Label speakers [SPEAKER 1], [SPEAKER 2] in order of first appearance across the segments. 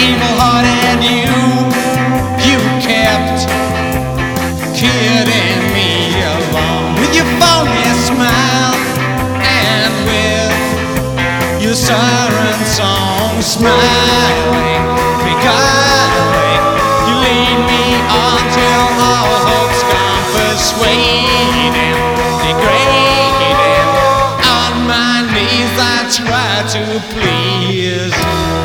[SPEAKER 1] Evil-hearted you kept kidding me along with your phony smile and with your siren song, smiling, beguiling. You lead me on till all hope's gone, persuading, degrading. On my knees I try to please,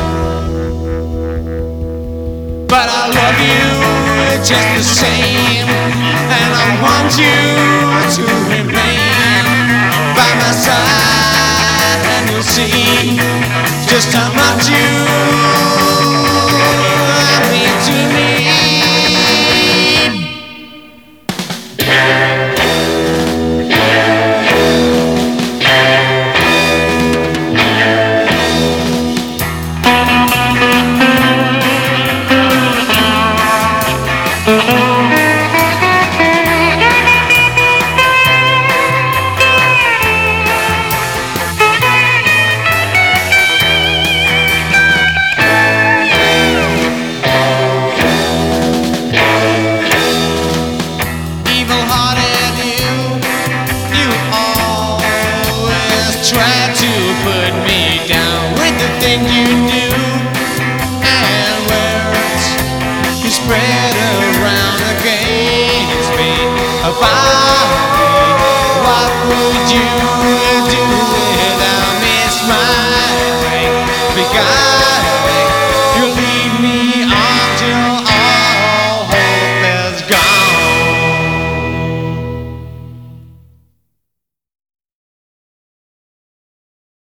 [SPEAKER 1] but I love you just the same, and I want you to remain by my side, and you'll see just how much you mean to me. Try to put me down with the thing you do and words you spread around against me about me. What would you do without me smiling? Because